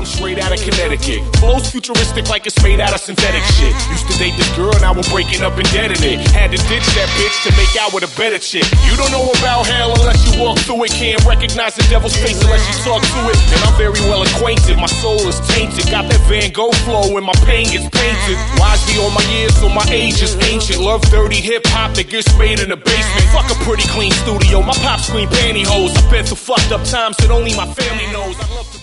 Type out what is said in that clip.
I'm straight out of Connecticut. Flows futuristic like it's made out of synthetic shit. Used to date this girl, now we're breaking up and dead in it. Had to ditch that bitch to make out with a better chick. You don't know about hell unless you walk through it. Can't recognize the devil's face unless you talk to it. And I'm very well acquainted, my soul is tainted. Got that Van Gogh flow when my pain gets painted. Wise be on my years, so my age is ancient. Love dirty hip-hop that gets made in the basement. Fuck a pretty clean studio, my pop screen pantyhose. I've been through fucked up times that only my family knows. I love to